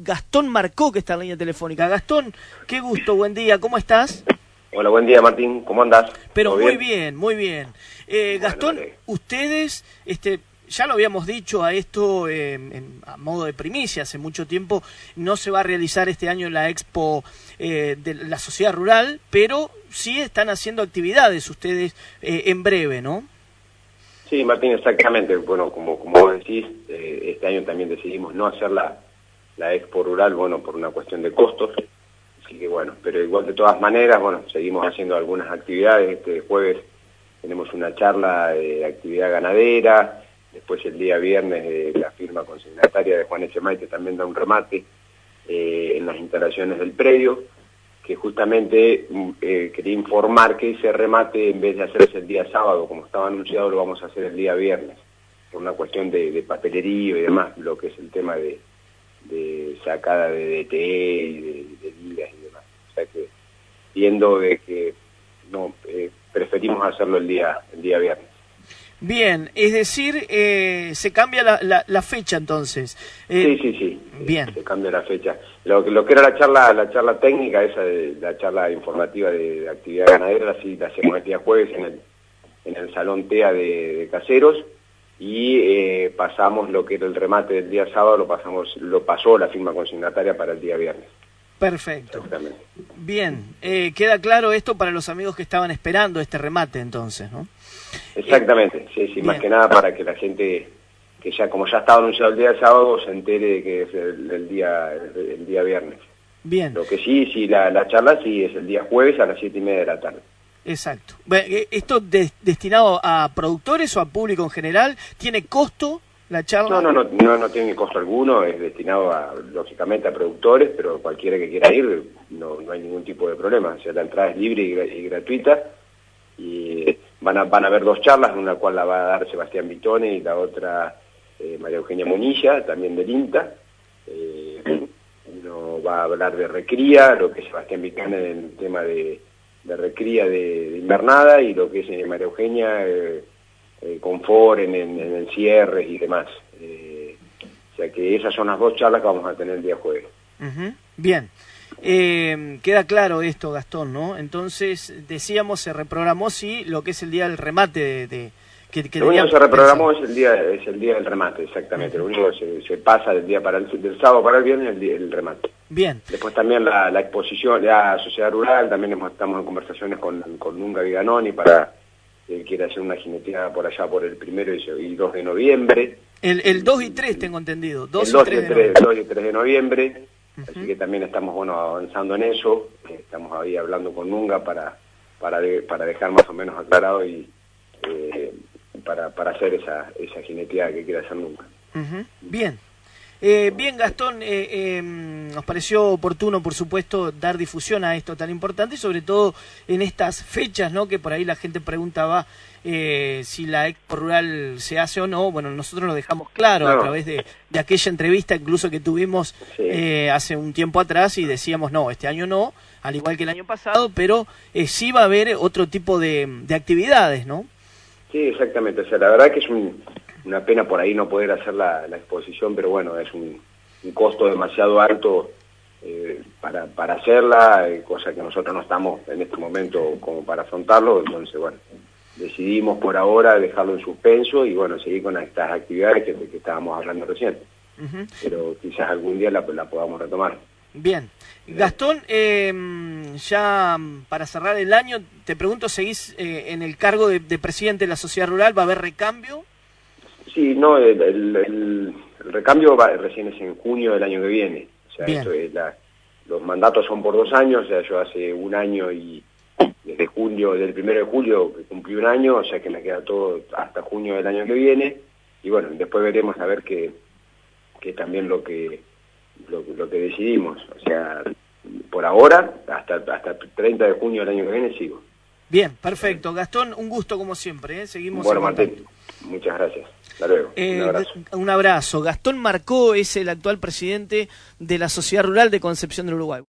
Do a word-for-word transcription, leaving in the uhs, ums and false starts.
Gastón Marcó, que está en la línea telefónica. Gastón, qué gusto, buen día, ¿cómo estás? Hola, buen día, Martín, ¿cómo andás? Pero muy bien? bien, muy bien. Eh, bueno, Gastón, vale. ustedes, este, ya lo habíamos dicho a esto eh, en, a modo de primicia hace mucho tiempo, no se va a realizar este año la Expo eh, de la Sociedad Rural, pero sí están haciendo actividades ustedes eh, en breve, ¿no? Sí, Martín, exactamente. Bueno, como, como vos decís, eh, este año también decidimos no hacer la, la Expo Rural, bueno, por una cuestión de costos. Así que bueno, pero igual de todas maneras, bueno, seguimos haciendo algunas actividades. Este jueves tenemos una charla de actividad ganadera, después el día viernes eh, la firma consignataria de Juan Echemaite también da un remate eh, en las instalaciones del predio, que justamente eh, quería informar que ese remate, en vez de hacerse el día sábado, como estaba anunciado, lo vamos a hacer el día viernes, por una cuestión de, de papelería y demás, lo que es el tema de, de sacada de D T E y de, de ligas y demás. O sea que, viendo de que no eh, preferimos hacerlo el día, el día viernes. Bien, es decir, eh, se cambia la, la, la fecha entonces. Eh, sí, sí, sí. Bien. Se cambia la fecha. Lo, lo que era la charla, la charla técnica, esa de la charla informativa de, de actividad ganadera, sí la hacemos el día jueves en el, en el Salón TEA de, de Caseros, y eh, pasamos lo que era el remate del día sábado, lo pasamos, lo pasó la firma consignataria para el día viernes. Perfecto. Bien, eh, queda claro esto para los amigos que estaban esperando este remate entonces, ¿no? Exactamente, eh, sí, sí, bien. Más que nada para que la gente, que ya como ya estaba anunciado el día sábado, se entere de que es el, el día el, el día viernes. Bien. Lo que sí, sí, la, la charla sí es el día jueves a las siete y media de la tarde. Exacto. ¿Esto de, destinado a productores o a público en general? ¿Tiene costo la charla? No, no, no, no, no tiene costo alguno, es destinado a, lógicamente, a productores, pero cualquiera que quiera ir, no, no hay ningún tipo de problema. O sea, la entrada es libre y, y gratuita, y van a, van a haber dos charlas, una cual la va a dar Sebastián Vitone y la otra eh, María Eugenia Munilla, también del INTA. Eh, uno va a hablar de recría, lo que es Sebastián Vitone en el tema de, de recría de, de invernada, y lo que es eh, María Eugenia... Eh, Eh, confort en, en, en el cierre y demás. Eh, o sea que esas son las dos charlas que vamos a tener el día jueves. Uh-huh. Bien. Eh, queda claro esto, Gastón, ¿no? Entonces, decíamos, se reprogramó, sí, lo que es el día del remate de... de que, que lo único que se reprogramó es el día es el día del remate, exactamente. Uh-huh. Lo único que se, se pasa del día para el, del sábado para el viernes el, día, el remate. Bien. Después también la, la exposición, la Sociedad Rural, también hemos, estamos en conversaciones con, con Nunga Viganoni para... Él quiere hacer una jineteada por allá por el primero y dos de noviembre. El, el dos y tres tengo entendido. dos el dos y tres y tres de noviembre. Uh-huh. Así que también estamos bueno avanzando en eso. Estamos ahí hablando con Nunga para para, de, para dejar más o menos aclarado y eh, para, para hacer esa, esa jineteada que quiere hacer Nunga. Uh-huh. Bien. Eh, bien, Gastón, eh, eh, nos pareció oportuno, por supuesto, dar difusión a esto tan importante, y sobre todo en estas fechas, ¿no? Que por ahí la gente preguntaba eh, si la Expo Rural se hace o no. Bueno, nosotros lo dejamos claro no. a través de, de aquella entrevista incluso que tuvimos sí. eh, hace un tiempo atrás, y decíamos, no, este año no, al igual que el año pasado, pero eh, sí va a haber otro tipo de, de actividades, ¿no? Sí, exactamente. O sea, la verdad que es un... una pena por ahí no poder hacer la, la exposición, pero bueno, es un, un costo demasiado alto eh, para, para hacerla, eh, cosa que nosotros no estamos en este momento como para afrontarlo. Entonces, bueno, decidimos por ahora dejarlo en suspenso y bueno, seguir con estas actividades que, que estábamos hablando recién. Uh-huh. Pero quizás algún día la, la podamos retomar. Bien. Gastón, eh, ya para cerrar el año, te pregunto, ¿seguís eh, en el cargo de, de presidente de la Sociedad Rural? ¿Va a haber recambio? Sí, no, el, el, el, el recambio va, recién es en junio del año que viene. O sea, esto es la, los mandatos son por dos años, o sea, yo hace un año y desde julio, del primero de julio cumplí un año, o sea que me queda todo hasta junio del año que viene. Y bueno, después veremos a ver qué, qué también lo que, lo, lo que decidimos. O sea, por ahora, hasta, hasta el treinta de junio del año que viene sigo. Bien, perfecto. Gastón, un gusto como siempre, ¿eh? Seguimos bueno, en Martín, muchas gracias. Hasta luego. Eh, un abrazo. Un abrazo. Gastón Marcó es el actual presidente de la Sociedad Rural de Concepción del Uruguay.